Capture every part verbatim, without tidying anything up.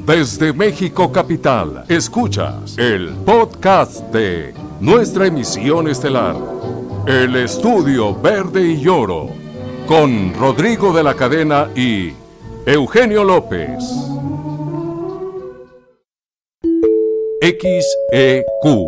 Desde México Capital, escuchas el podcast de nuestra emisión estelar, El Estudio Verde y Oro, con Rodrigo de la Cadena y Eugenio López. X E Q.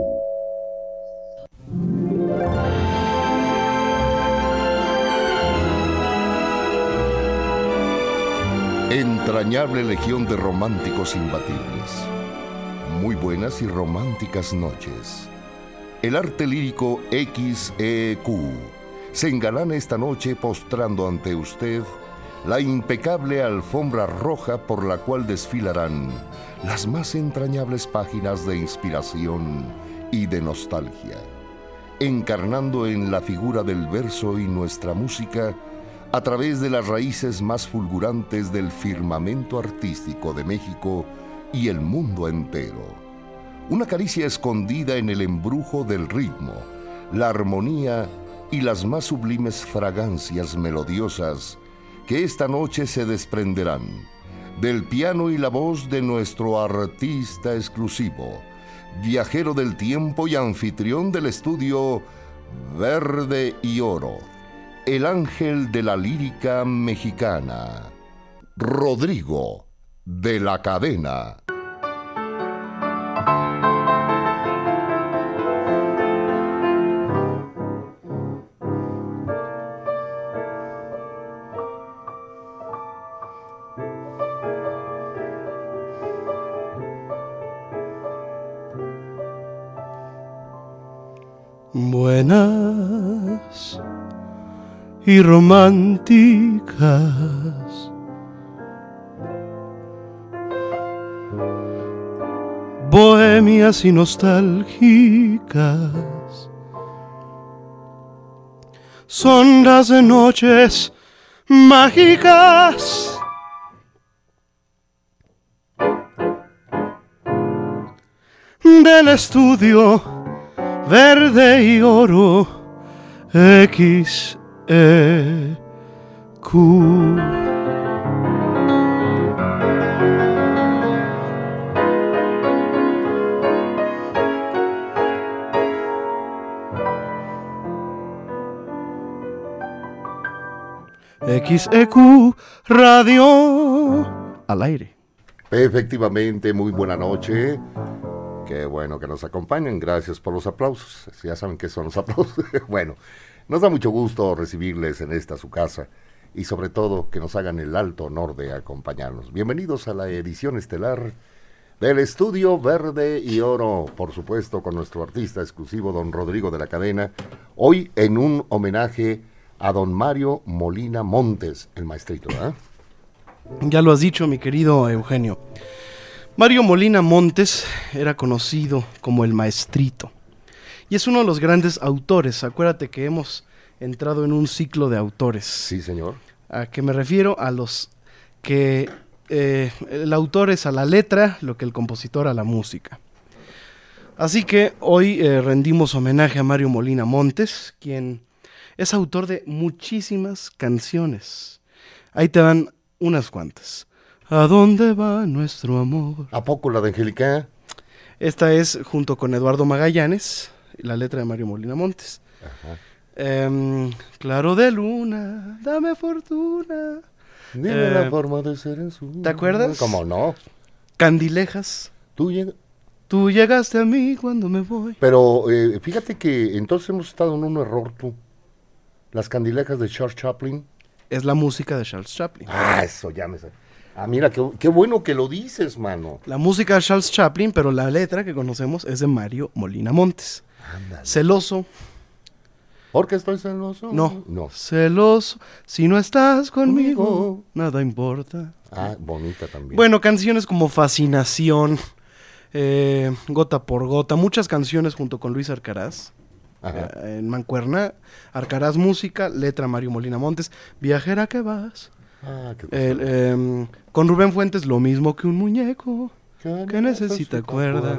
Entrañable legión de románticos imbatibles. Muy buenas y románticas noches. El arte lírico X E Q se engalana esta noche postrando ante usted la impecable alfombra roja por la cual desfilarán las más entrañables páginas de inspiración y de nostalgia, encarnando en la figura del verso y nuestra música a través de las raíces más fulgurantes del firmamento artístico de México y el mundo entero. Una caricia escondida en el embrujo del ritmo, la armonía y las más sublimes fragancias melodiosas que esta noche se desprenderán del piano y la voz de nuestro artista exclusivo, viajero del tiempo y anfitrión del estudio Verde y Oro, el ángel de la lírica mexicana, Rodrigo de la Cadena. Buenas y románticas, bohemias y nostálgicas, son las noches mágicas del estudio Verde y Oro X E Q. X E Q Radio al aire. Efectivamente, muy buena noche. Qué bueno que nos acompañen, gracias por los aplausos. Ya saben qué son los aplausos. Bueno, nos da mucho gusto recibirles en esta su casa y sobre todo que nos hagan el alto honor de acompañarnos. Bienvenidos a la edición estelar del Estudio Verde y Oro, por supuesto con nuestro artista exclusivo don Rodrigo de la Cadena, hoy en un homenaje a don Mario Molina Montes, el maestrito, ¿verdad? Ya lo has dicho, mi querido Eugenio. Mario Molina Montes era conocido como el Maestrito y es uno de los grandes autores. Acuérdate que hemos entrado en un ciclo de autores. Sí, señor. ¿A qué me refiero? A los que eh, el autor es a la letra, lo que el compositor a la música. Así que hoy eh, rendimos homenaje a Mario Molina Montes, quien es autor de muchísimas canciones. Ahí te dan unas cuantas. ¿A dónde va nuestro amor? ¿A poco la de Angélica? Esta es junto con Eduardo Magallanes, la letra de Mario Molina Montes. Ajá. Eh, claro de luna, dame fortuna. Dime eh, la forma de ser en su... ¿Te acuerdas? ¿Cómo no? Candilejas. Tú llegas... Tú llegaste a mí cuando me voy. Pero eh, fíjate que entonces hemos estado en un error tú. Las Candilejas de Charles Chaplin. Es la música de Charles Chaplin. Ah, eso ya me sé. Ah, mira, qué, qué bueno que lo dices, mano. La música de Charles Chaplin, pero la letra que conocemos es de Mario Molina Montes. Ándale. Celoso. ¿Por qué estoy celoso? No, No. celoso. Si no estás conmigo, Conmigo. nada importa. Ah, bonita también. Bueno, canciones como Fascinación, eh, Gota por Gota, muchas canciones junto con Luis Arcaraz. Ajá. Eh, en Mancuerna, Arcaraz música, letra Mario Molina Montes, Viajera que vas. Ah, qué El, eh, con Rubén Fuentes, Lo mismo que un muñeco que necesita cuerda.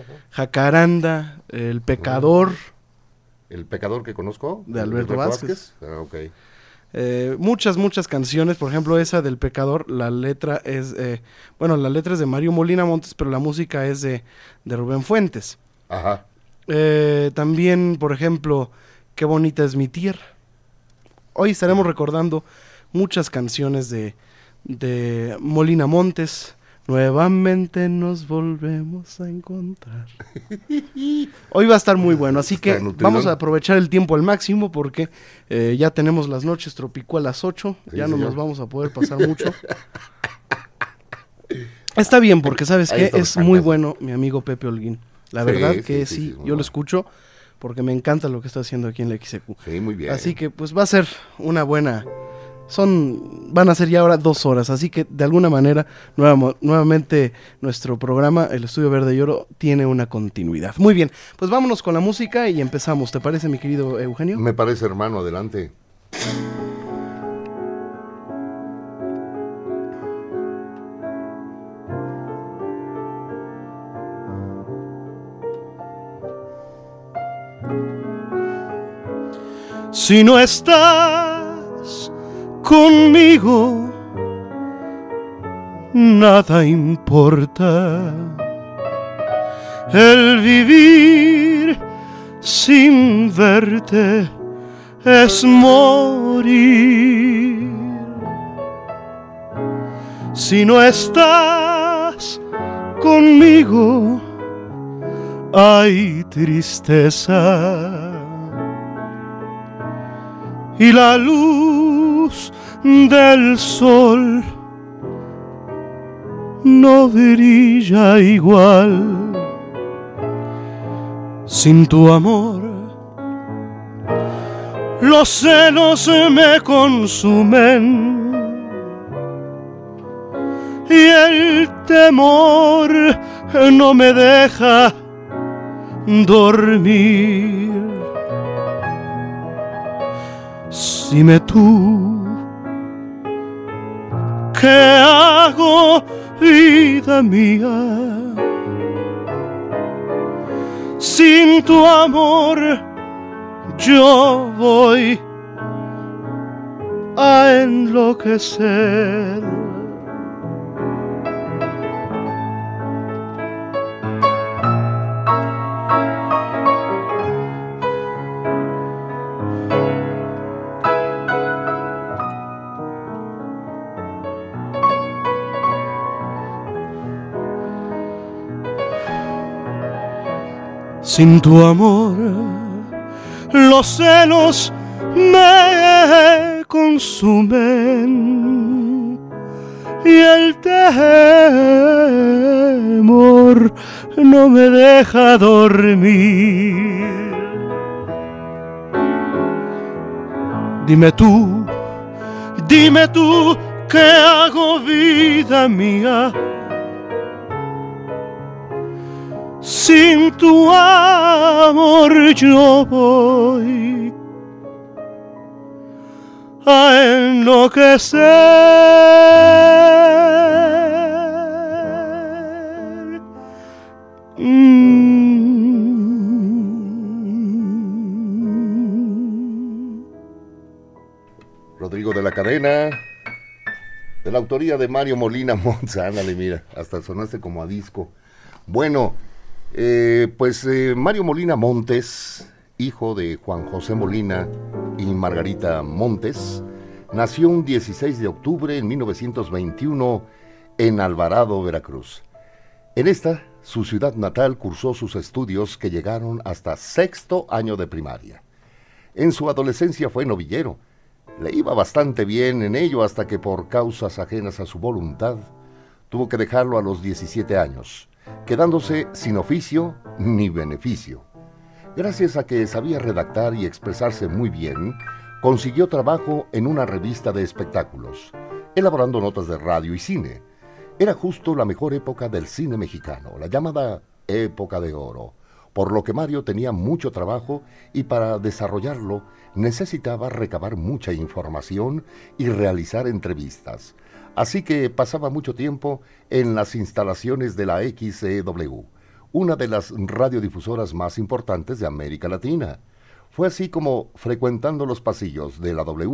Jacaranda, El pecador. ¿El pecador que conozco? De Alberto Vázquez. Ah, ok. Eh, muchas, muchas canciones, por ejemplo esa del Pecador, la letra es, eh, bueno, la letra es de Mario Molina Montes, pero la música es de, de Rubén Fuentes. Ajá. Eh, también, por ejemplo, Qué bonita es mi tierra. Hoy estaremos recordando muchas canciones de, de Molina Montes. Nuevamente nos volvemos a encontrar. Hoy va a estar muy bueno, así que vamos a aprovechar el tiempo al máximo porque eh, ya tenemos las noches Tropicó a las ocho, sí, ya no señor. Nos vamos a poder pasar mucho. Está bien porque sabes que es muy bueno mi amigo Pepe Holguín. La sí, verdad que sí, sí, sí yo bueno. Lo escucho porque me encanta lo que está haciendo aquí en la X E Q. Sí, muy bien. Así que pues va a ser una buena... Son, van a ser ya ahora dos horas, así que de alguna manera nueva, nuevamente nuestro programa, el Estudio Verde y Oro, tiene una continuidad. Muy bien, pues vámonos con la música y empezamos. ¿Te parece, mi querido Eugenio? Me parece, hermano, adelante. Si no estás conmigo, nada importa. El vivir sin verte es morir. Si no estás conmigo, hay tristeza. Y la luz del sol no brilla igual. Sin tu amor, los celos me consumen y el temor no me deja dormir. Dime tú, ¿qué hago, vida mía? Sin tu amor yo voy a enloquecer. Sin tu amor, los celos me consumen y el temor no me deja dormir. Dime tú, dime tú, ¿qué hago, vida mía? Sin tu amor yo voy a enloquecer. Mm. Rodrigo de la Cadena, de la autoría de Mario Molina Montes. Ándale, mira, hasta sonaste como a disco. Bueno, Eh, pues eh, Mario Molina Montes, hijo de Juan José Molina y Margarita Montes, nació un dieciséis de octubre en mil novecientos veintiuno en Alvarado, Veracruz. En esta, su ciudad natal, cursó sus estudios que llegaron hasta sexto año de primaria. En su adolescencia fue novillero. Le iba bastante bien en ello hasta que por causas ajenas a su voluntad tuvo que dejarlo a los diecisiete años. Quedándose sin oficio ni beneficio. Gracias a que sabía redactar y expresarse muy bien, consiguió trabajo en una revista de espectáculos, elaborando notas de radio y cine. Era justo la mejor época del cine mexicano, la llamada época de oro, por lo que Mario tenía mucho trabajo y para desarrollarlo necesitaba recabar mucha información y realizar entrevistas. Así que pasaba mucho tiempo en las instalaciones de la X E W, una de las radiodifusoras más importantes de América Latina. Fue así como, frecuentando los pasillos de la W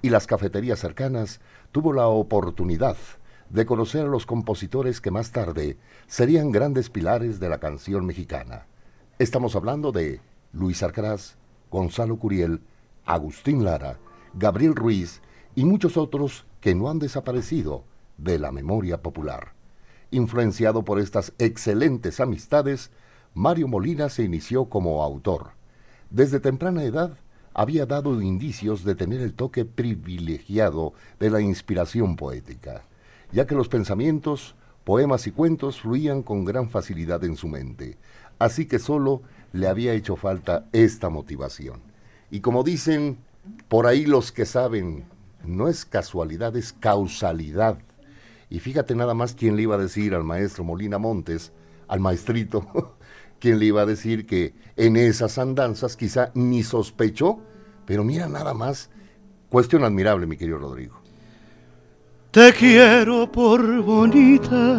y las cafeterías cercanas, tuvo la oportunidad de conocer a los compositores que más tarde serían grandes pilares de la canción mexicana. Estamos hablando de Luis Arcaraz, Gonzalo Curiel, Agustín Lara, Gabriel Ruiz y muchos otros que no han desaparecido de la memoria popular. Influenciado por estas excelentes amistades, Mario Molina se inició como autor. Desde temprana edad había dado indicios de tener el toque privilegiado de la inspiración poética, ya que los pensamientos, poemas y cuentos fluían con gran facilidad en su mente, así que solo le había hecho falta esta motivación. Y como dicen por ahí los que saben, no es casualidad, es causalidad. Y fíjate nada más quién le iba a decir al maestro Molina Montes, al maestrito, quién le iba a decir que en esas andanzas quizá ni sospechó, pero mira nada más, cuestión admirable, mi querido Rodrigo. Te quiero por bonita,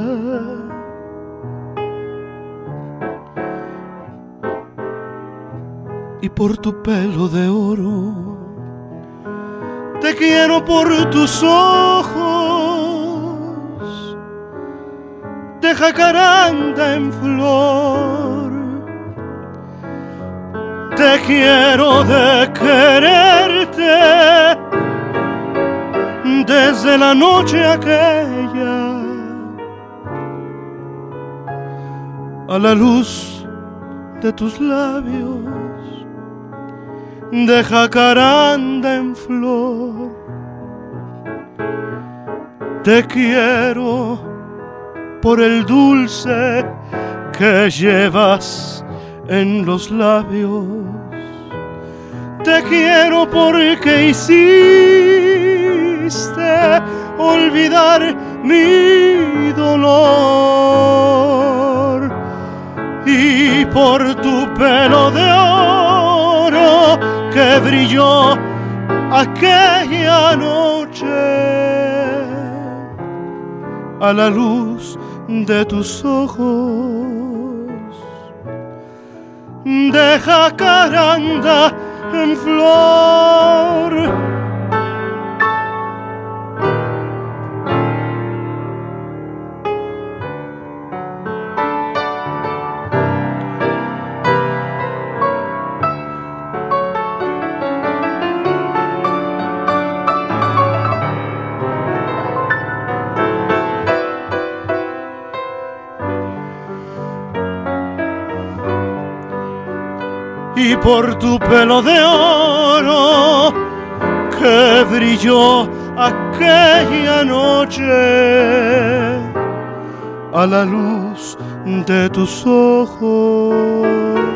y por tu pelo de oro. Te quiero por tus ojos de jacaranda en flor. Te quiero de quererte desde la noche aquella a la luz de tus labios de jacaranda en flor. Te quiero por el dulce que llevas en los labios. Te quiero porque hiciste olvidar mi dolor, y por tu pelo de oro que brilló aquella noche a la luz de tus ojos de jacaranda en flor. Y por tu pelo de oro que brilló aquella noche a la luz de tus ojos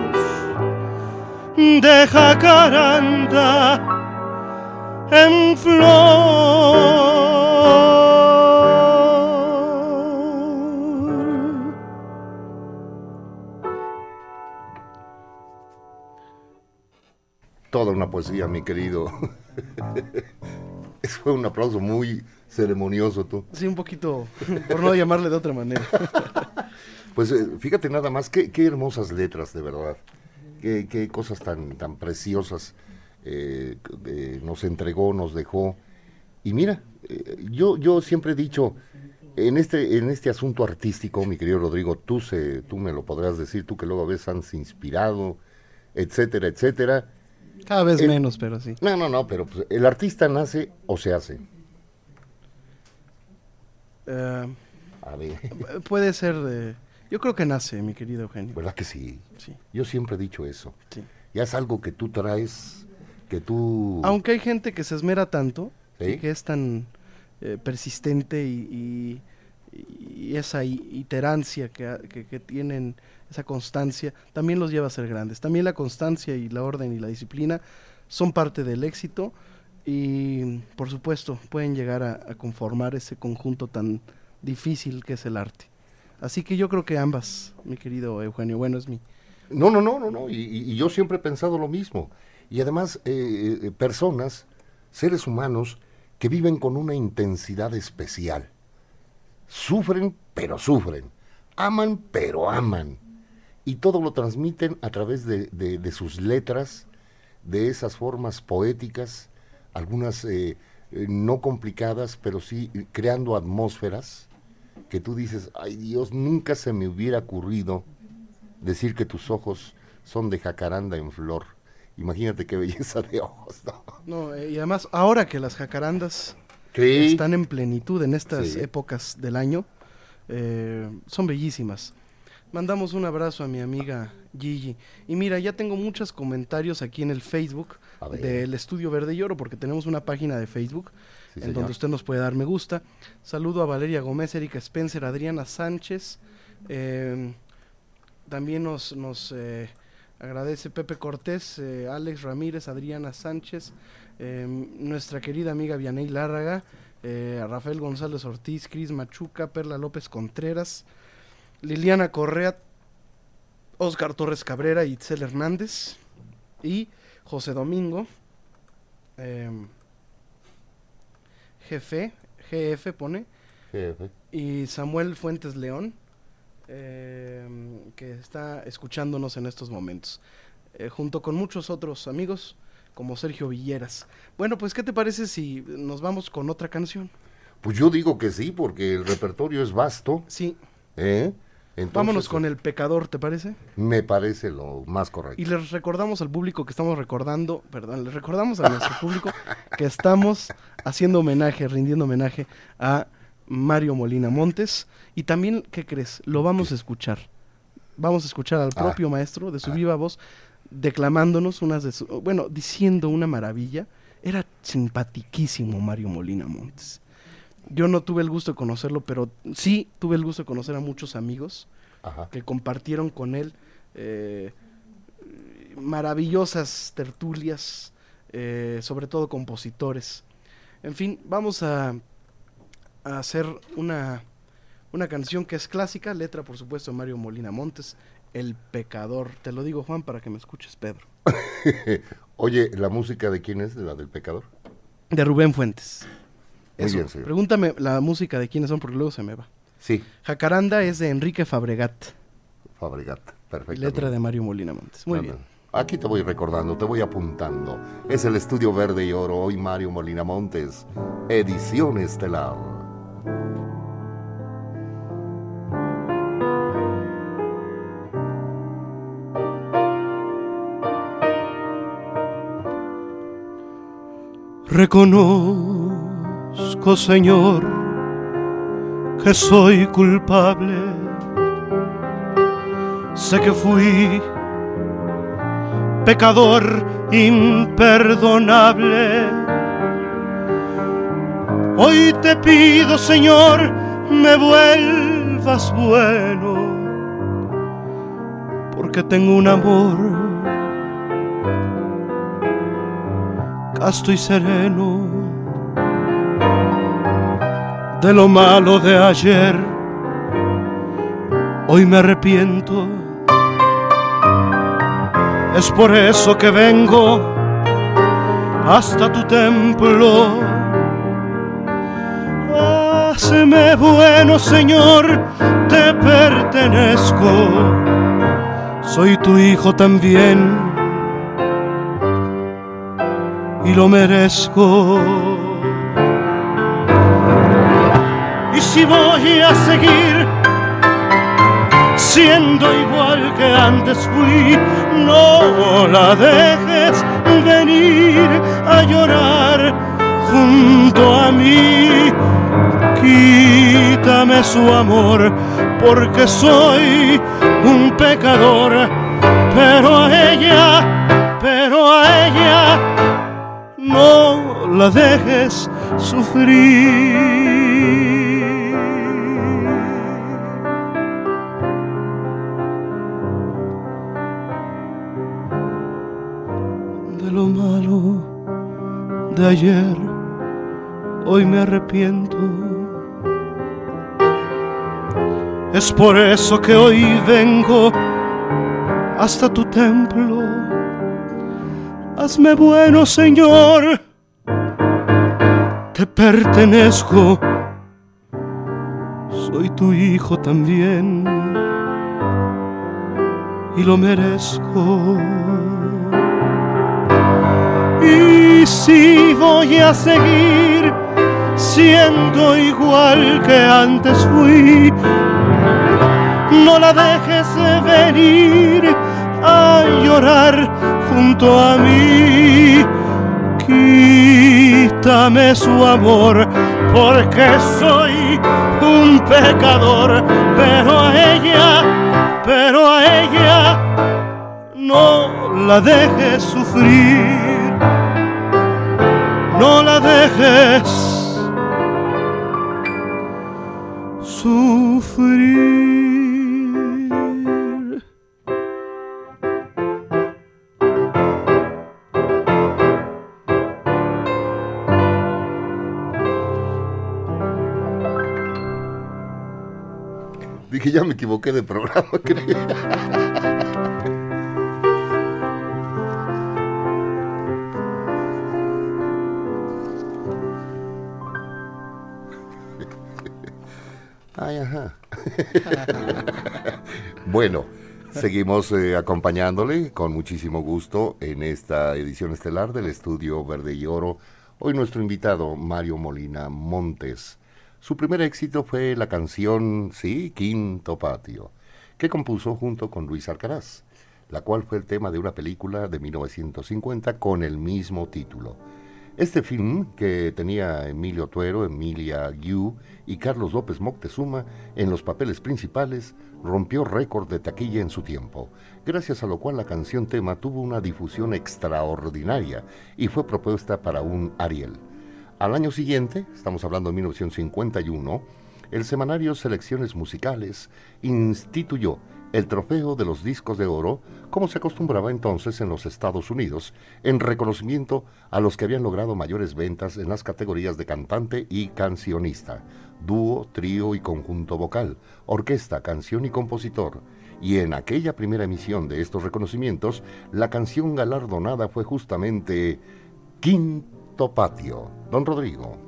de jacaranda en flor. Toda una poesía, mi querido. Fue un aplauso muy ceremonioso, tú. Sí, un poquito, por no llamarle de otra manera. Pues eh, fíjate nada más, qué, qué hermosas letras, de verdad. Qué, qué cosas tan, tan preciosas eh, eh, nos entregó, nos dejó. Y mira, eh, yo, yo siempre he dicho, en este, en este asunto artístico, mi querido Rodrigo, tú, se, tú me lo podrás decir, tú que luego a veces has inspirado, etcétera, etcétera. Cada vez el, menos, pero sí. No, no, no, pero pues, ¿el artista nace o se hace? Uh, a ver. Puede ser de... Yo creo que nace, mi querido Eugenio. ¿Verdad que sí? Sí. Yo siempre he dicho eso. Sí. Ya es algo que tú traes, que tú... Aunque hay gente que se esmera tanto, ¿sí? Y que es tan eh, persistente y, y, y esa iterancia que, que, que tienen, esa constancia, también los lleva a ser grandes. También la constancia y la orden y la disciplina son parte del éxito y, por supuesto, pueden llegar a, a conformar ese conjunto tan difícil que es el arte. Así que yo creo que ambas, mi querido Eugenio. Bueno, es mi... No, no, no, no, no. Y, y yo siempre he pensado lo mismo. Y además, eh, eh, personas, seres humanos, que viven con una intensidad especial. Sufren, pero sufren. Aman, pero aman. Y todo lo transmiten a través de, de, de sus letras, de esas formas poéticas, algunas eh, eh, no complicadas, pero sí creando atmósferas que tú dices, ay Dios, nunca se me hubiera ocurrido decir que tus ojos son de jacaranda en flor. Imagínate qué belleza de ojos, ¿no? No, eh, y además, ahora que las jacarandas Sí. están en plenitud en estas Sí. épocas del año, eh, son bellísimas. Mandamos un abrazo a mi amiga Gigi. Y mira, ya tengo muchos comentarios aquí en el Facebook A ver. del Estudio Verde y Oro, porque tenemos una página de Facebook Sí, en señor. donde usted nos puede dar me gusta. Saludo a Valeria Gómez, Erika Spencer, Adriana Sánchez. Eh, también nos, nos eh, agradece Pepe Cortés, eh, Alex Ramírez, Adriana Sánchez, eh, nuestra querida amiga Vianey Lárraga, eh, a Rafael González Ortiz, Cris Machuca, Perla López Contreras, Liliana Correa, Oscar Torres Cabrera, Itzel Hernández y José Domingo, eh, Jefe, G F pone, Jefe. y Samuel Fuentes León, eh, que está escuchándonos en estos momentos, eh, junto con muchos otros amigos como Sergio Villeras. Bueno, pues ¿qué te parece si nos vamos con otra canción? Pues yo digo que sí, porque el repertorio es vasto, Sí, ¿eh? Entonces, vámonos con El Pecador, ¿te parece? me parece lo más correcto. Y les recordamos al público que estamos recordando, perdón, les recordamos a nuestro público que estamos haciendo homenaje, rindiendo homenaje a Mario Molina Montes. Y también, ¿qué crees? Lo vamos a escuchar. Vamos a escuchar al propio Ah. maestro de su Ah. viva voz, declamándonos unas de su, bueno, diciendo una maravilla. Era simpatiquísimo Mario Molina Montes. Yo no tuve el gusto de conocerlo, pero sí tuve el gusto de conocer a muchos amigos Ajá. que compartieron con él eh, maravillosas tertulias, eh, sobre todo compositores. En fin, vamos a, a hacer una, una canción que es clásica, letra por supuesto de Mario Molina Montes, El Pecador. Te lo digo, Juan, para que me escuches, Pedro. Oye, ¿la música de quién es? ¿De la del pecador? De Rubén Fuentes. Muy Eso, bien, señor. pregúntame la música de quiénes son porque luego se me va. Sí, Jacaranda es de Enrique Fabregat, Fabregat, y perfecto. letra de Mario Molina Montes. Muy bien. Aquí te voy recordando, te voy apuntando. Es el Estudio Verde y Oro, hoy Mario Molina Montes, edición estelar. Reconozco, Señor, que soy culpable. Sé que fui pecador imperdonable. Hoy te pido, Señor, me vuelvas bueno, porque tengo un amor casto y sereno. De lo malo de ayer, hoy me arrepiento. Es por eso que vengo hasta tu templo. Hazme bueno, Señor, te pertenezco. Soy tu hijo también y lo merezco. Y si voy a seguir siendo igual que antes fui, no la dejes venir a llorar junto a mí. Quítame su amor, porque soy un pecador, pero a ella, pero a ella no la dejes sufrir. De lo malo de ayer, hoy me arrepiento. Es por eso que hoy vengo hasta tu templo. Hazme bueno, Señor, te pertenezco. Soy tu hijo también y lo merezco. Y Y si voy a seguir siendo igual que antes fui, no la dejes venir a llorar junto a mí. Quítame su amor, porque soy un pecador, pero a ella, pero a ella no la dejes sufrir, no la dejes sufrir. Dije, ya me equivoqué de programa, creo. Ay, ajá. Bueno, seguimos eh, acompañándole con muchísimo gusto en esta edición estelar del Estudio Verde y Oro. Hoy nuestro invitado, Mario Molina Montes. Su primer éxito fue la canción, sí, Quinto Patio, que compuso junto con Luis Alcaraz, la cual fue el tema de una película de mil novecientos cincuenta con el mismo título. Este film, que tenía a Emilio Tuero, Emilia Guiú y Carlos López Moctezuma en los papeles principales, rompió récord de taquilla en su tiempo, gracias a lo cual la canción tema tuvo una difusión extraordinaria y fue propuesta para un Ariel. Al año siguiente, estamos hablando de mil novecientos cincuenta y uno, el semanario Selecciones Musicales instituyó el trofeo de los discos de oro, como se acostumbraba entonces en los Estados Unidos, en reconocimiento a los que habían logrado mayores ventas en las categorías de cantante y cancionista, dúo, trío y conjunto vocal, orquesta, canción y compositor. Y en aquella primera emisión de estos reconocimientos, la canción galardonada fue justamente Quinto Patio. Don Rodrigo.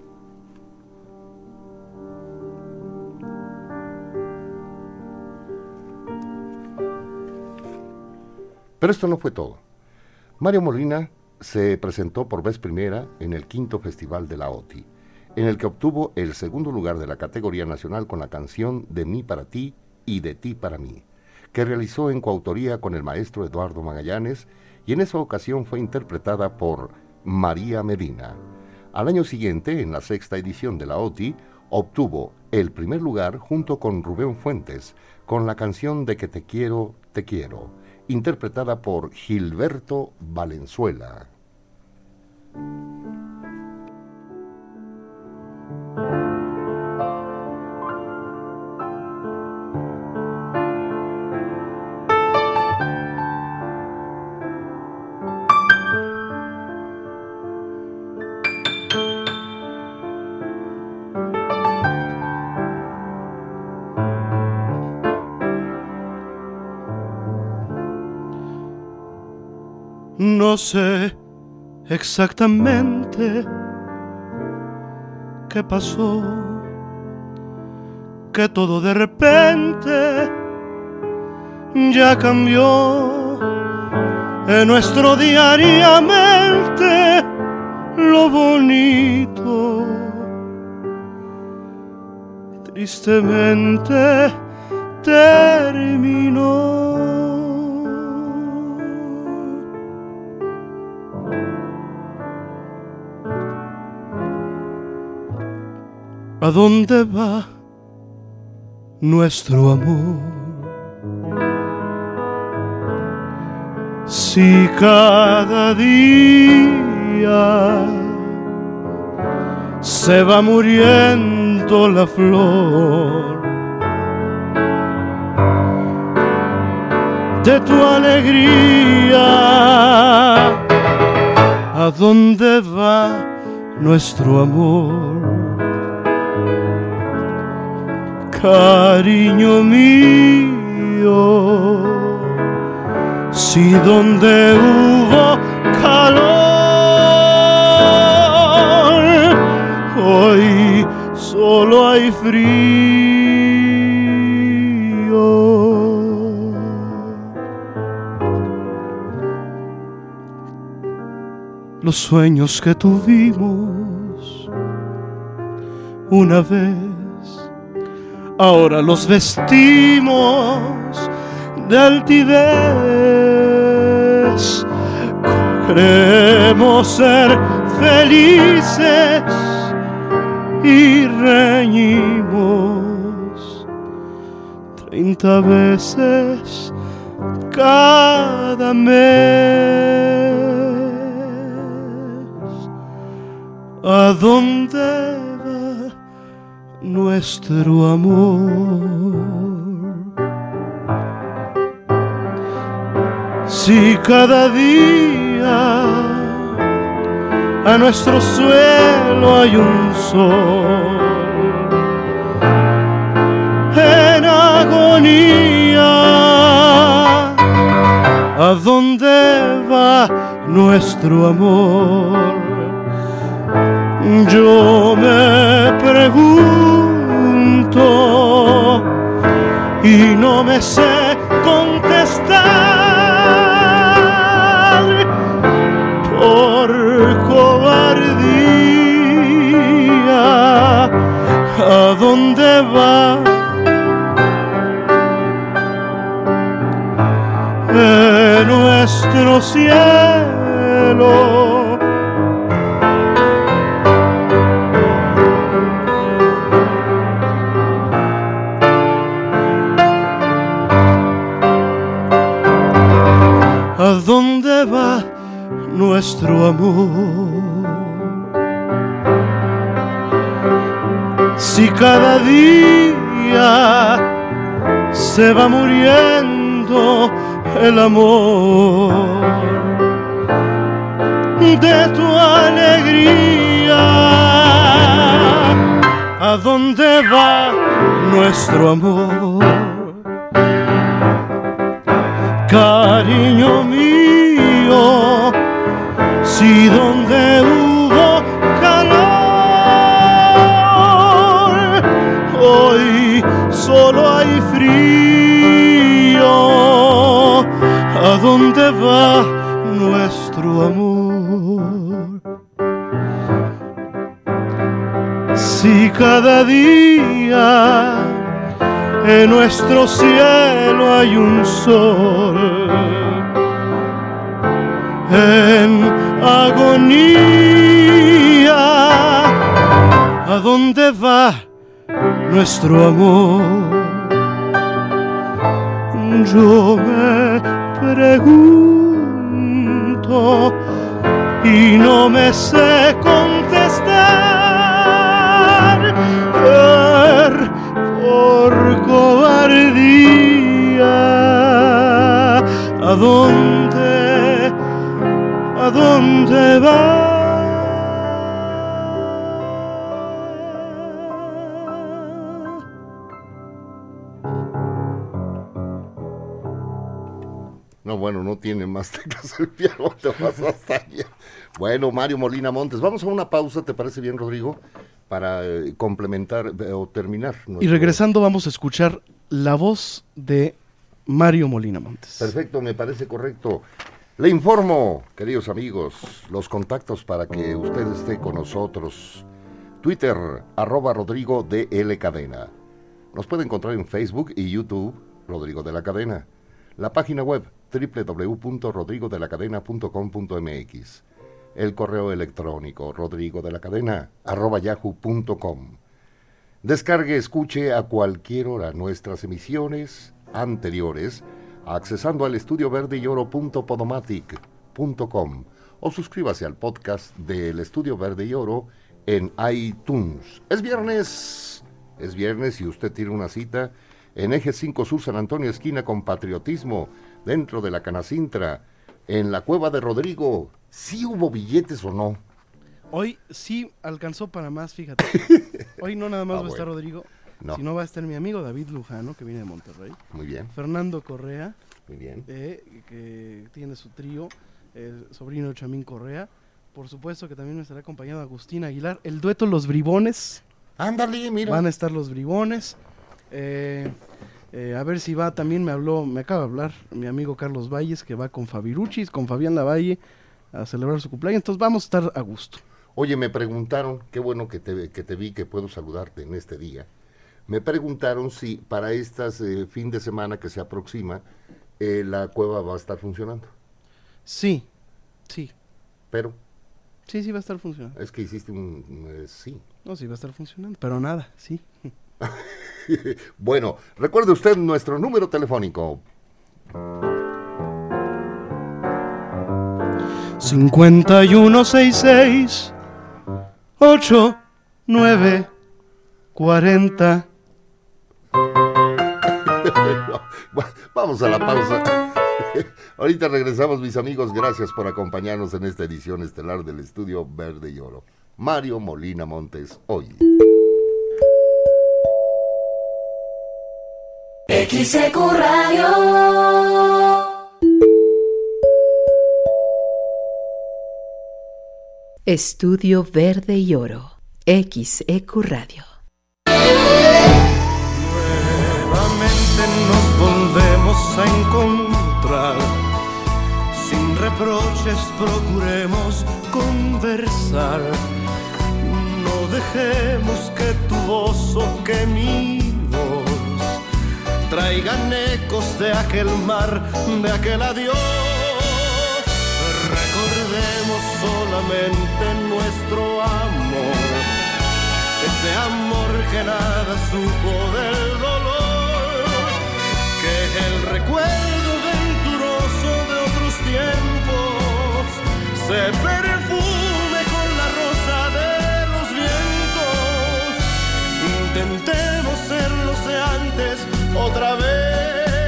Pero esto no fue todo. Mario Molina se presentó por vez primera en el quinto Festival de la O T I, en el que obtuvo el segundo lugar de la categoría nacional con la canción De mí para ti y De ti para mí, que realizó en coautoría con el maestro Eduardo Magallanes, y en esa ocasión fue interpretada por María Medina. Al año siguiente, en la sexta edición de la O T I, obtuvo el primer lugar junto con Rubén Fuentes, con la canción De que te quiero, te quiero, interpretada por Gilberto Valenzuela. No sé exactamente qué pasó, que todo de repente ya cambió en nuestro diariamente lo bonito. Tristemente terminó. ¿A dónde va nuestro amor? Si cada día se va muriendo la flor de tu alegría, ¿a dónde va nuestro amor? Cariño mío, si donde hubo calor, hoy solo hay frío. los sueños que tuvimos una vez, ahora los vestimos de altivez. Queremos ser felices y reñimos treinta veces cada mes. ¿A dónde va nuestro amor? Si cada día a nuestro suelo hay un sol en agonía, ¿a dónde va nuestro amor? Yo me pregunto y no me sé contestar por cobardía. ¿A dónde va en nuestro cielo? ¿A dónde va nuestro amor? Si cada día se va muriendo el amor de tu alegría, ¿a dónde va nuestro amor? Cariño mío, si donde hubo calor, hoy solo hay frío, ¿a dónde va nuestro amor? Si cada día en nuestro cielo hay un sol en agonía, ¿a dónde va nuestro amor? Yo me pregunto y no me sé contestar por cobardía. ¿A dónde, a dónde va? No, bueno, no tiene más teclas el piano, te vas hasta allá. Bueno, Mario Molina Montes, vamos a una pausa, ¿te parece bien, Rodrigo? Para eh, complementar eh, o terminar. Nuestro... Y regresando vamos a escuchar la voz de Mario Molina Montes. Perfecto, me parece correcto. Le informo, queridos amigos, los contactos para que usted esté con nosotros. Twitter, arroba Rodrigo de L Cadena. Nos puede encontrar en Facebook y YouTube, Rodrigo de la Cadena. La página web, doble u doble u doble u punto rodrigo de la cadena punto com punto m x. El correo electrónico, rodrigo de la cadena, arroba yahoo punto com. Descargue, escuche a cualquier hora nuestras emisiones anteriores, accesando al estudio verde y oro punto podomatic punto com o suscríbase al podcast del Estudio Verde y Oro en iTunes. Es viernes, es viernes y usted tiene una cita en Eje cinco Sur San Antonio, esquina con Patriotismo, dentro de la Canacintra, en la Cueva de Rodrigo. ¿Sí hubo billetes o no? Hoy sí alcanzó para más, fíjate. Hoy no nada más Ah, va a estar bueno. Rodrigo, No. sino va a estar mi amigo David Lujano, que viene de Monterrey. Muy bien, Fernando Correa, muy bien. eh, que tiene su trío, eh, sobrino de Chamín Correa. Por supuesto que también me estará acompañado Agustín Aguilar. El dueto Los Bribones. Ándale, mira. Van a estar Los Bribones. Eh, eh, a ver si va, también me habló, me acaba de hablar mi amigo Carlos Valles, que va con Fabiruchis, con Fabián Lavalle, a celebrar su cumpleaños, entonces vamos a estar a gusto. Oye, me preguntaron, qué bueno que te, que te vi, que puedo saludarte en este día. Me preguntaron si para estas eh, fin de semana que se aproxima, eh, la cueva va a estar funcionando. Sí, sí. Pero... Sí, sí va a estar funcionando. Es que hiciste un... Eh, sí. No, sí va a estar funcionando, pero nada, sí. Bueno, recuerde usted nuestro número telefónico. cincuenta y uno sesenta y seis, ocho, nueve, cuarenta. Vamos a la pausa. Ahorita regresamos, mis amigos. Gracias por acompañarnos en esta edición estelar del Estudio Verde y Oro. Mario Molina Montes, hoy. X E Q Radio. Estudio Verde y Oro. X E Q Radio. Nuevamente nos volvemos a encontrar. Sin reproches procuremos conversar. No dejemos que tu voz o que mi voz traigan ecos de aquel mar, de aquel adiós. Recordemos solamente nuestro amor, ese amor que nada supo del dolor, que el recuerdo venturoso de otros tiempos se perfume con la rosa de los vientos. Intentemos ser los de antes otra vez.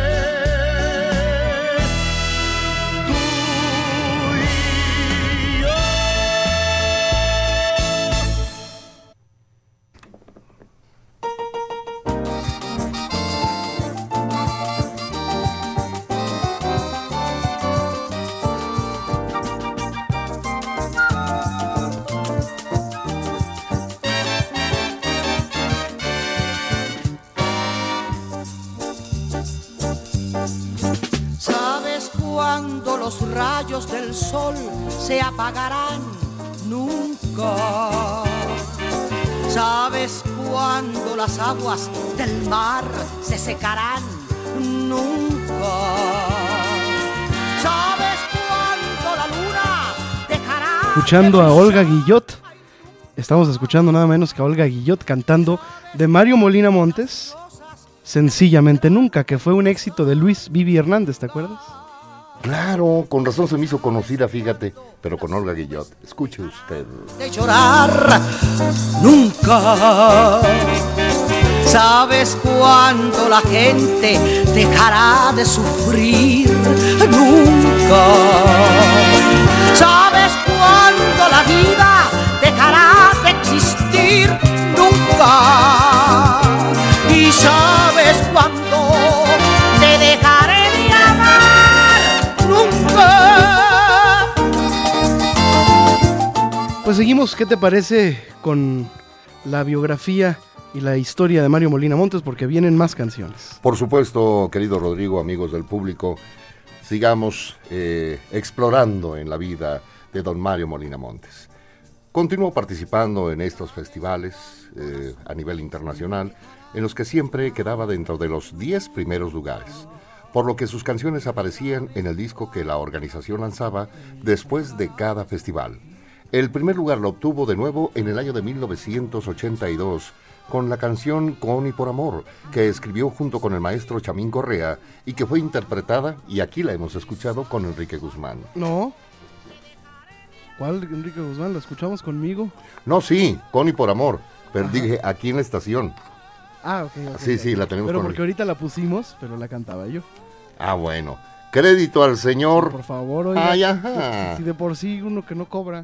Cuando los rayos del sol se apagarán, nunca. ¿Sabes cuándo las aguas del mar se secarán? Nunca. ¿Sabes cuándo la luna dejará? Escuchando a Olga Guillot, estamos escuchando nada menos que a Olga Guillot cantando de Mario Molina Montes, Sencillamente Nunca, que fue un éxito de Luis Vivi Hernández, ¿te acuerdas? Claro, con razón se me hizo conocida, fíjate, pero con Olga Guillot. Escuche usted. De llorar, nunca. ¿Sabes cuándo la gente dejará de sufrir? Nunca. ¿Sabes cuándo la vida dejará de existir? Nunca. ¿Y sabes cuándo te dejaré de amar? Nunca. Pues seguimos, ¿qué te parece con la biografía y la historia de Mario Molina Montes? Porque vienen más canciones. Por supuesto, querido Rodrigo, amigos del público, sigamos eh, explorando en la vida de don Mario Molina Montes. Continuó participando en estos festivales eh, a nivel internacional, en los que siempre quedaba dentro de los diez primeros lugares, por lo que sus canciones aparecían en el disco que la organización lanzaba después de cada festival. El primer lugar lo obtuvo de nuevo en el año de mil novecientos ochenta y dos, con la canción Con y por Amor, que escribió junto con el maestro Chamín Correa y que fue interpretada, y aquí la hemos escuchado, con Enrique Guzmán. No. ¿Cuál Enrique Guzmán? ¿La escuchamos conmigo? No, sí, Con y por Amor, pero Ajá. dije aquí en la estación. Ah, ok. okay sí, okay. sí, la tenemos. Pero con porque ahorita la pusimos, pero la cantaba yo. Ah, bueno. Crédito al señor. Sí, por favor, oiga. Ay, ajá. Si de por sí uno que no cobra.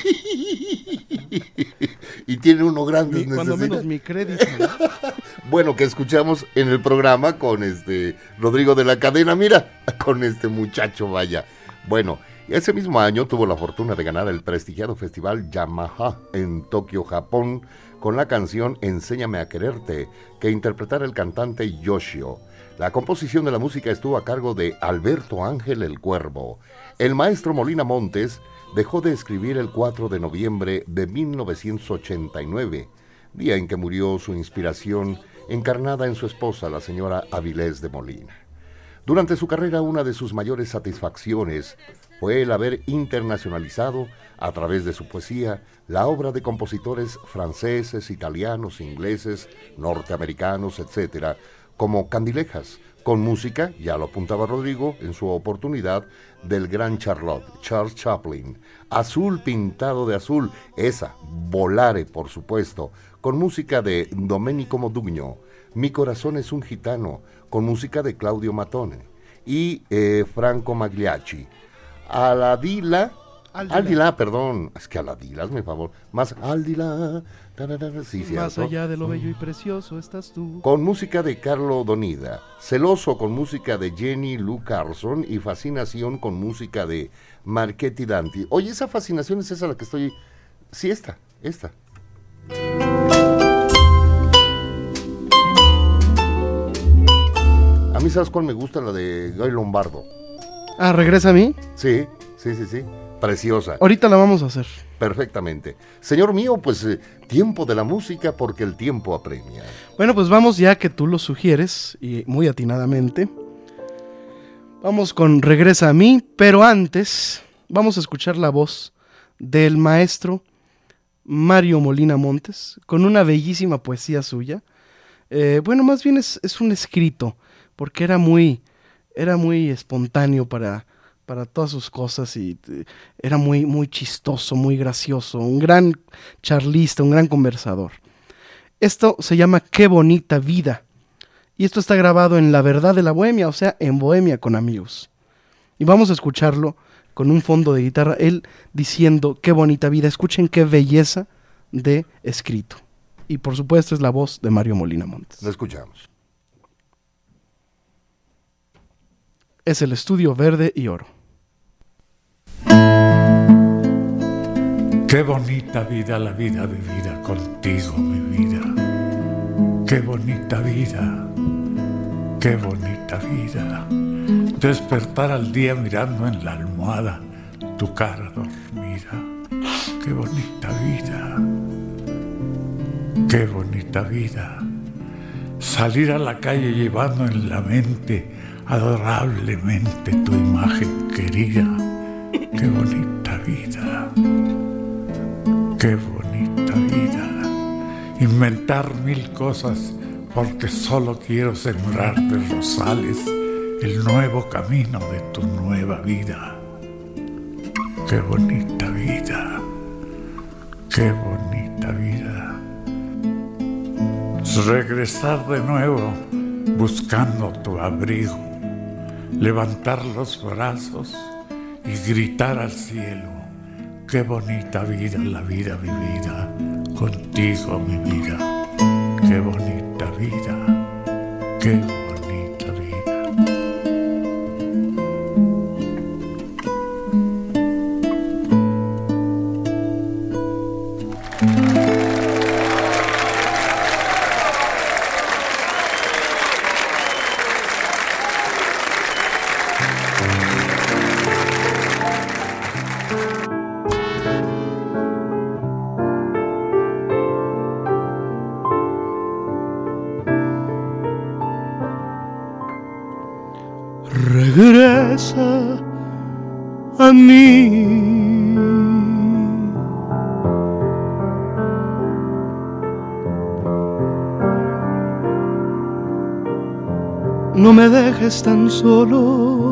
Y tiene uno grandes mi, Cuando menos mi crédito, ¿no? Bueno, que escuchamos en el programa con este Rodrigo de la Cadena, mira, con este muchacho, vaya. Bueno, ese mismo año tuvo la fortuna de ganar el prestigiado festival Yamaha en Tokio, Japón, con la canción Enséñame a quererte, que interpretara el cantante Yoshio. La composición de la música estuvo a cargo de Alberto Ángel el Cuervo. El maestro Molina Montes dejó de escribir el cuatro de noviembre de mil novecientos ochenta y nueve, día en que murió su inspiración encarnada en su esposa, la señora Avilés de Molina. Durante su carrera, una de sus mayores satisfacciones fue el haber internacionalizado, a través de su poesía, la obra de compositores franceses, italianos, ingleses, norteamericanos, etcétera, como Candilejas, con música, ya lo apuntaba Rodrigo en su oportunidad, del gran Charlotte, Charles Chaplin, Azul pintado de azul, esa, Volare, por supuesto, con música de Domenico Modugno, Mi corazón es un gitano, con música de Claudio Mattone, y eh, Franco Magliacci. Aladila, Aldila. Aldila, perdón, es que Aladila, hazme favor, más Aldila, tararara, sí, más cierto. allá de lo bello y precioso estás tú. Con música de Carlo Donida, Celoso con música de Jenny Lou Carlson y Fascinación con música de Marchetti Danti. Oye, esa Fascinación es esa la que estoy, sí, esta, esta. A mí, ¿sabes cuál me gusta? La de Guy Lombardo. Ah, ¿regresa a mí? Sí, sí, sí, sí. Preciosa. Ahorita la vamos a hacer. Perfectamente. Señor mío, pues eh, tiempo de la música porque el tiempo apremia. Bueno, pues vamos ya que tú lo sugieres, y muy atinadamente. Vamos con Regresa a mí, pero antes vamos a escuchar la voz del maestro Mario Molina Montes, con una bellísima poesía suya. Eh, bueno, más bien es, es un escrito, porque era muy, era muy espontáneo para, para todas sus cosas y eh, era muy, muy chistoso, muy gracioso, un gran charlista, un gran conversador. Esto se llama Qué bonita vida, y esto está grabado en La Verdad de la Bohemia, o sea, en Bohemia con amigos. Y vamos a escucharlo con un fondo de guitarra, él diciendo qué bonita vida. Escuchen qué belleza de escrito. Y por supuesto es la voz de Mario Molina Montes. Lo escuchamos. Es el Estudio Verde y Oro. Qué bonita vida la vida vivida contigo, mi vida. Qué bonita vida, qué bonita vida. Despertar al día mirando en la almohada tu cara dormida. Qué bonita vida, qué bonita vida. Salir a la calle llevando en la mente adorablemente tu imagen querida. Qué bonita vida, qué bonita vida. Inventar mil cosas porque solo quiero sembrar de rosales el nuevo camino de tu nueva vida. Qué bonita vida, qué bonita vida. Regresar de nuevo buscando tu abrigo, levantar los brazos y gritar al cielo. Qué bonita vida la vida vivida contigo, mi vida. Qué bonita vida, qué bonita vida. Regresa a mí. No me dejes tan solo.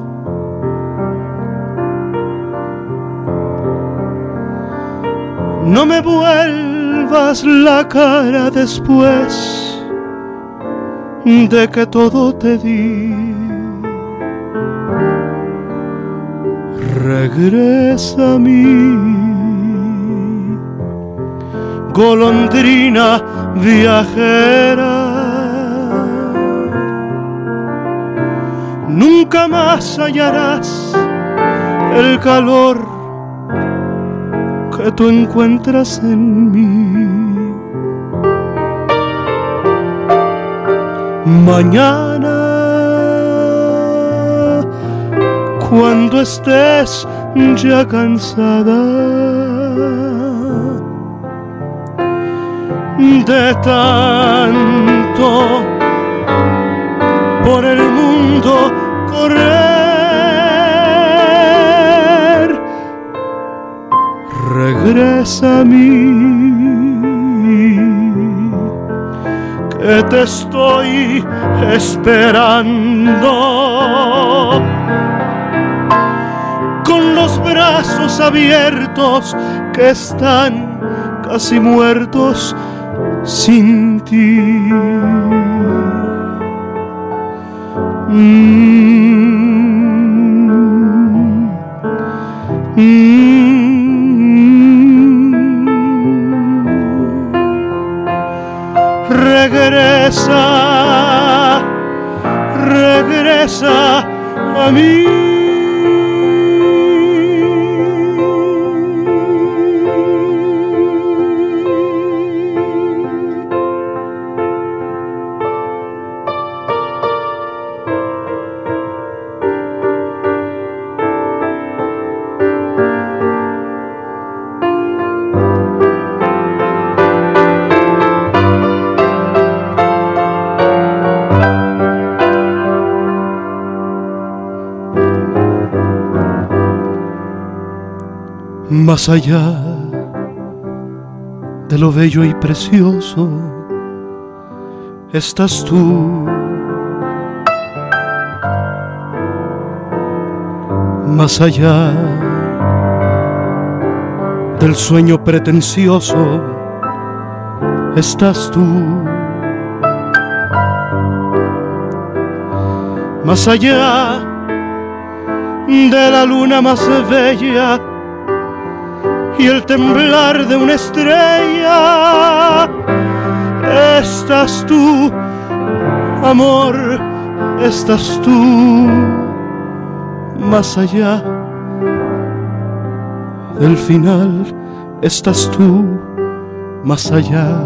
No me vuelvas la cara después de que todo te di. Regresa a mí, golondrina viajera. Nunca más hallarás el calor que tú encuentras en mí. Mañana, cuando estés ya cansada de tanto por el mundo correr, regresa a mí, que te estoy esperando con los brazos abiertos que están casi muertos sin ti. Mm, mm, regresa, regresa a mí. Más allá de lo bello y precioso estás tú. Más allá del sueño pretencioso estás tú. Más allá de la luna más bella y el temblar de una estrella, estás tú, amor, estás tú. Más allá del final estás tú, más allá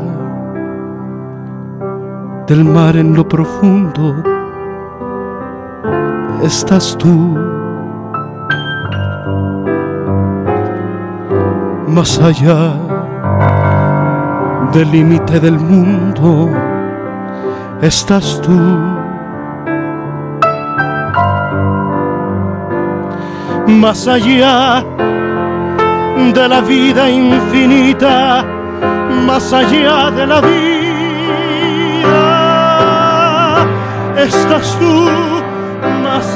del mar en lo profundo estás tú. Más allá del límite del mundo estás tú. Más allá de la vida infinita, más allá de la vida, estás tú. Más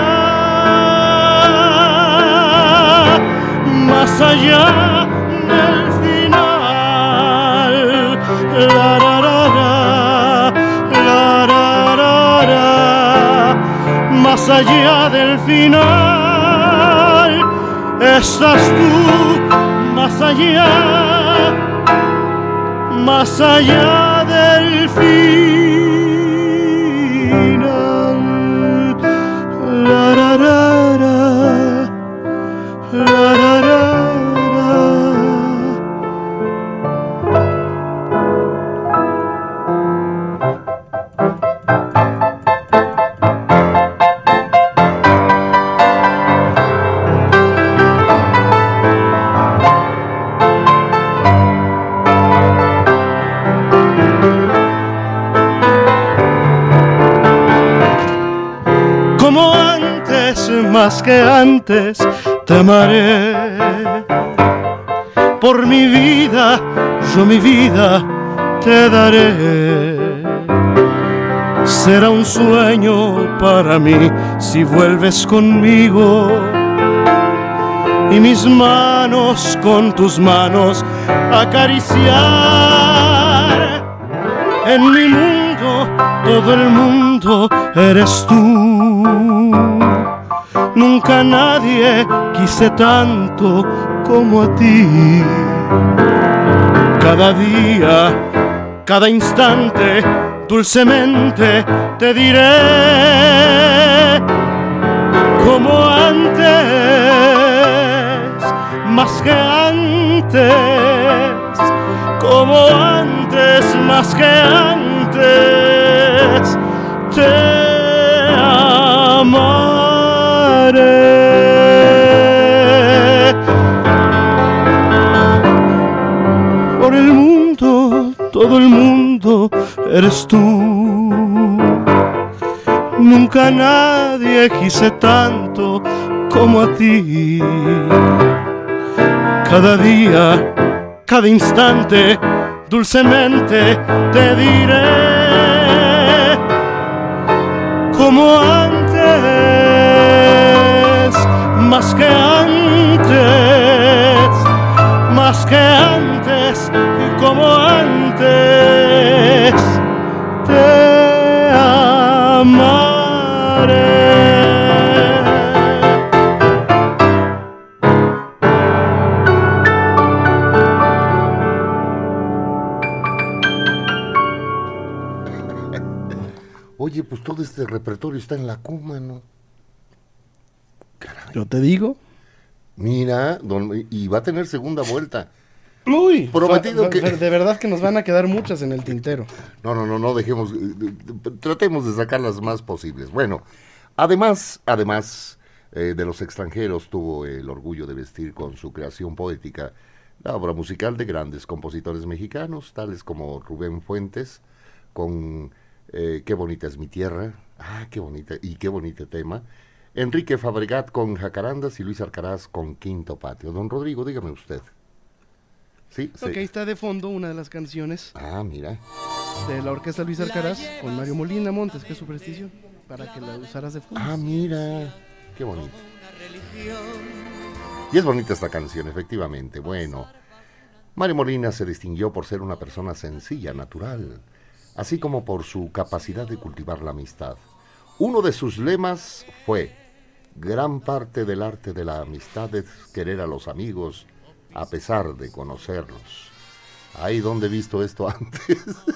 allá, más allá del final, la, la, la, la, la, la, la, más allá del final, estás tú. Más allá, más allá del final, la, la, la, la, la, la, la. Más que antes te amaré, por mi vida, yo mi vida te daré. Será un sueño para mí si vuelves conmigo, y mis manos con tus manos acariciar. En mi mundo, todo el mundo eres tú. Nunca nadie quise tanto como a ti. Cada día, cada instante, dulcemente te diré, como antes, más que antes, como antes, más que antes, te amaré. todo el mundo eres tú. Nunca nadie quise tanto como a ti. Cada día, cada instante, dulcemente te diré como antes, más que antes, más que antes, y como antes te amaré. Oye, pues todo este repertorio está en la Cuma, ¿no? Caray. Yo te digo. Mira, don, y va a tener segunda vuelta. Uy, Prometido fa- que... de verdad que nos van a quedar muchas en el tintero. No, no, no, no dejemos, eh, tratemos de sacar las más posibles. Bueno, además, además eh, de los extranjeros, tuvo el orgullo de vestir con su creación poética la obra musical de grandes compositores mexicanos, tales como Rubén Fuentes, con eh, Qué bonita es mi tierra, ah, qué bonita, y qué bonito tema, Enrique Fabregat con Jacarandas y Luis Alcaraz con Quinto Patio. Don Rodrigo, dígame usted. Sí, sí. Ok, está de fondo una de las canciones Ah, mira. de la orquesta Luis Alcaraz con Mario Molina Montes, que es su prestigio, para que la usaras de fondo. Ah, mira, qué bonito. Y es bonita esta canción, efectivamente. Bueno, Mario Molina se distinguió por ser una persona sencilla, natural, así como por su capacidad de cultivar la amistad. Uno de sus lemas fue: gran parte del arte de la amistad es querer a los amigos a pesar de conocerlos. Ay, ¿dónde he visto esto antes?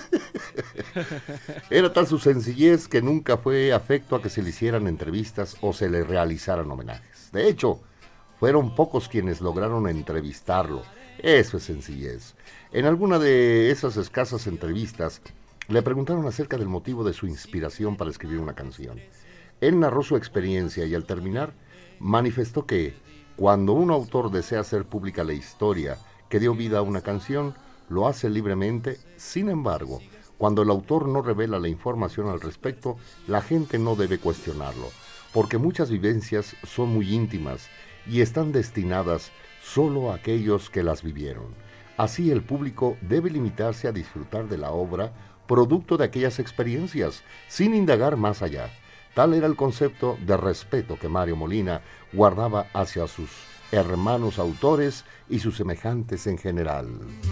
Era tal su sencillez que nunca fue afecto a que se le hicieran entrevistas o se le realizaran homenajes. De hecho, fueron pocos quienes lograron entrevistarlo. Eso es sencillez. En alguna de esas escasas entrevistas le preguntaron acerca del motivo de su inspiración para escribir una canción. Él narró su experiencia y al terminar manifestó que cuando un autor desea hacer pública la historia que dio vida a una canción, lo hace libremente. Sin embargo, cuando el autor no revela la información al respecto, la gente no debe cuestionarlo, porque muchas vivencias son muy íntimas y están destinadas solo a aquellos que las vivieron. Así el público debe limitarse a disfrutar de la obra producto de aquellas experiencias, sin indagar más allá. Tal era el concepto de respeto que Mario Molina guardaba hacia sus hermanos autores y sus semejantes en general.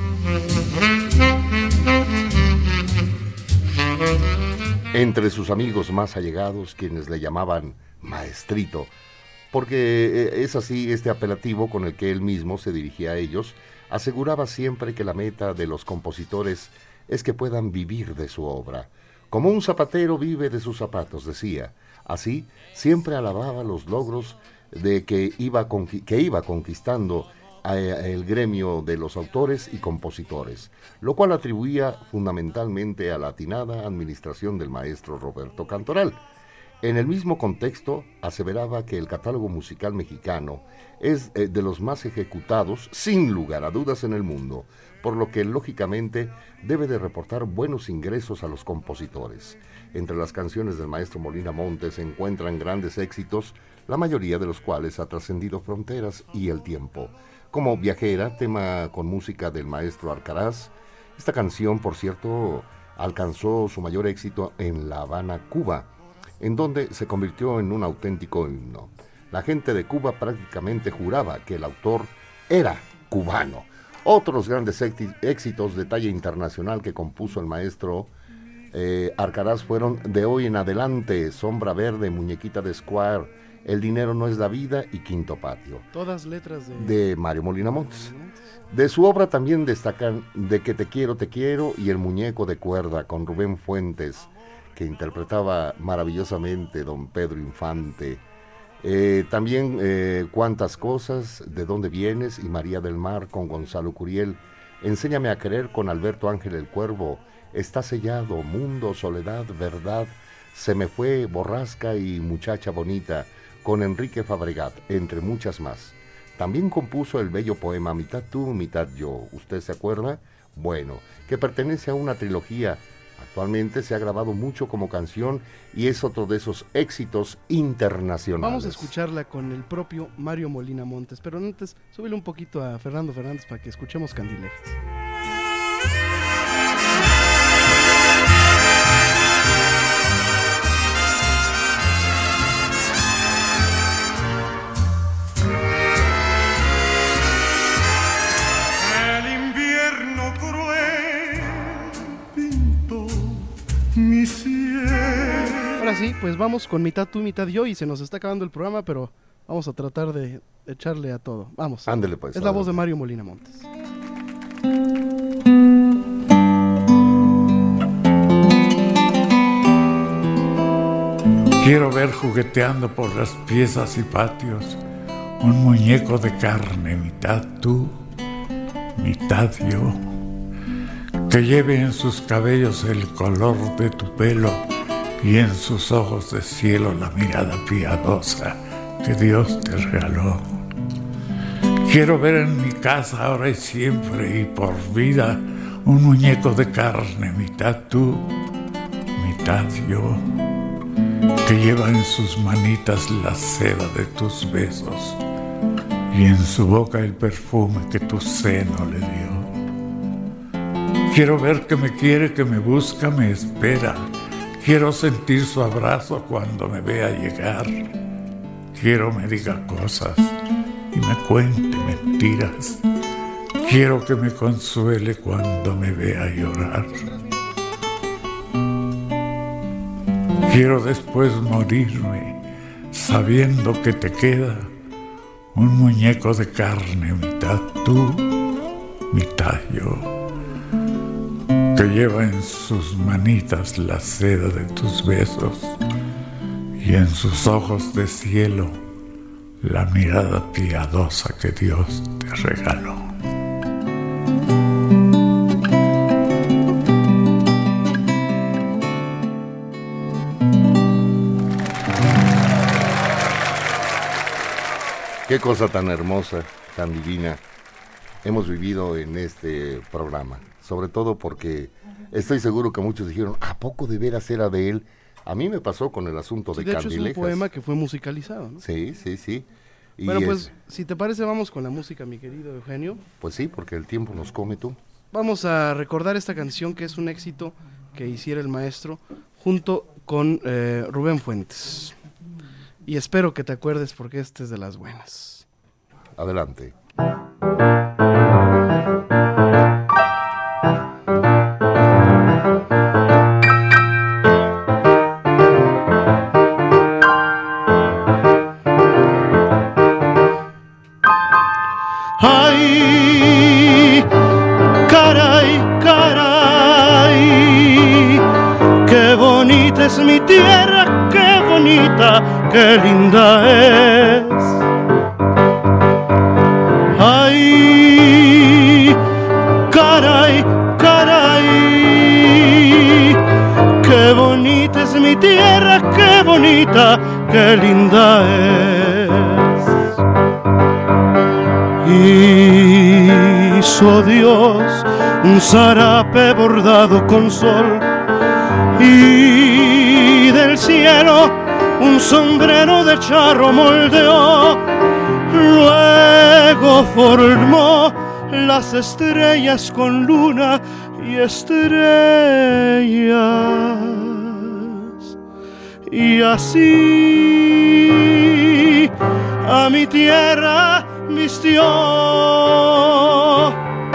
Entre sus amigos más allegados, quienes le llamaban Maestrito, porque es así este apelativo con el que él mismo se dirigía a ellos, aseguraba siempre que la meta de los compositores es que puedan vivir de su obra. Como un zapatero vive de sus zapatos, decía. Así, siempre alababa los logros de que iba, conqui- que iba conquistando a, a el gremio de los autores y compositores, lo cual atribuía fundamentalmente a la atinada administración del maestro Roberto Cantoral. En el mismo contexto, aseveraba que el catálogo musical mexicano es eh, de los más ejecutados, sin lugar a dudas, en el mundo, por lo que, lógicamente, debe de reportar buenos ingresos a los compositores. Entre las canciones del maestro Molina Montes se encuentran grandes éxitos, la mayoría de los cuales ha trascendido fronteras y el tiempo, como Viajera, tema con música del maestro Alcaraz. Esta canción, por cierto, alcanzó su mayor éxito en La Habana, Cuba, en donde se convirtió en un auténtico himno. La gente de Cuba prácticamente juraba que el autor era cubano. Otros grandes éxitos de talla internacional que compuso el maestro eh, Alcaraz fueron De hoy en adelante, Sombra Verde, Muñequita de Square, El dinero no es la vida y Quinto Patio. Todas letras de, de Mario Molina Montes. De su obra también destacan De que te quiero, te quiero y El muñeco de cuerda con Rubén Fuentes, que interpretaba maravillosamente don Pedro Infante. Eh, también eh, Cuántas cosas, De dónde vienes y María del Mar con Gonzalo Curiel. Enséñame a querer con Alberto Ángel el Cuervo. Está sellado, Mundo, Soledad, Verdad, Se me fue, Borrasca y Muchacha bonita con Enrique Fabregat, entre muchas más. también compuso el bello poema Mitad tú, mitad yo. ¿Usted se acuerda? Bueno, que pertenece a una trilogía. Actualmente se ha grabado mucho como canción y es otro de esos éxitos internacionales. Vamos a escucharla con el propio Mario Molina Montes, pero antes súbele un poquito a Fernando Fernández para que escuchemos Candilejas. Ahora sí, pues vamos con mitad tú, mitad yo, y se nos está acabando el programa, pero vamos a tratar de echarle a todo. Vamos. Ándele pues. Es la voz de Mario Molina Montes. Quiero ver jugueteando por las piezas y patios un muñeco de carne, mitad tú, mitad yo, que lleve en sus cabellos el color de tu pelo y en sus ojos de cielo la mirada piadosa que Dios te regaló. Quiero ver en mi casa ahora y siempre y por vida un muñeco de carne, mitad tú, mitad yo, que lleva en sus manitas la seda de tus besos y en su boca el perfume que tu seno le dio. Quiero ver que me quiere, que me busca, me espera. Quiero sentir su abrazo cuando me vea llegar. Quiero me diga cosas y me cuente mentiras. Quiero que me consuele cuando me vea llorar. Quiero después morirme sabiendo que te queda un muñeco de carne, mitad tú, mitad yo, que lleva en sus manitas la seda de tus besos y en sus ojos de cielo la mirada piadosa que Dios te regaló. Qué cosa tan hermosa, tan divina hemos vivido en este programa. Sobre todo porque estoy seguro que muchos dijeron, ¿a poco de veras era de él? A mí me pasó con el asunto Sí, de, de hecho Candilejas. es un poema que fue musicalizado, ¿no? Sí, sí, sí. Y bueno, es, pues, si te parece, vamos con la música, mi querido Eugenio. Pues sí, porque el tiempo nos come, tú. Vamos a recordar esta canción que es un éxito que hiciera el maestro junto con eh, Rubén Fuentes. Y espero que te acuerdes porque esta es de las buenas. Adelante. Ay, caray, caray, qué bonita es mi tierra, qué bonita, qué linda es. Ay, caray, caray, qué bonita es mi tierra, qué bonita, qué linda es. Hizo Dios un zarape bordado con sol y del cielo un sombrero de charro moldeó. Luego formó las estrellas con luna y estrellas, y así a mi tierra vistió.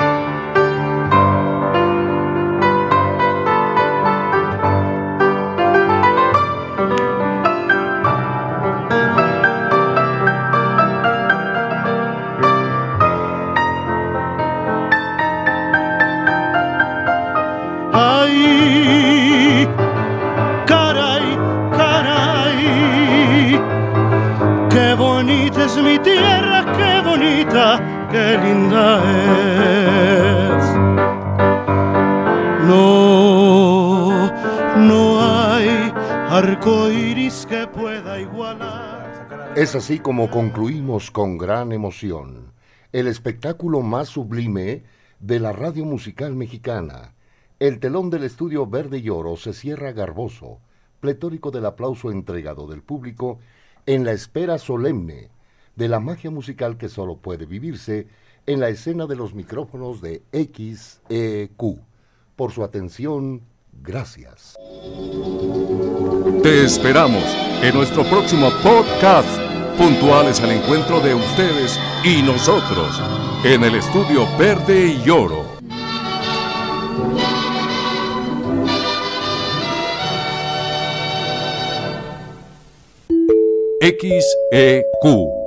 Ay, caray, caray, qué bonita es mi tierra, qué bonita, qué linda es. No, no hay arco iris que pueda igualar Es así como concluimos con gran emoción el espectáculo más sublime de la radio musical mexicana. El telón del estudio Verde y Oro se cierra garboso, pletórico del aplauso entregado del público, en la espera solemne de la magia musical que solo puede vivirse en la escena de los micrófonos de X E Q. Por su atención, gracias. Te esperamos en nuestro próximo podcast, puntuales al encuentro de ustedes y nosotros, en el estudio Verde y Oro. X E Q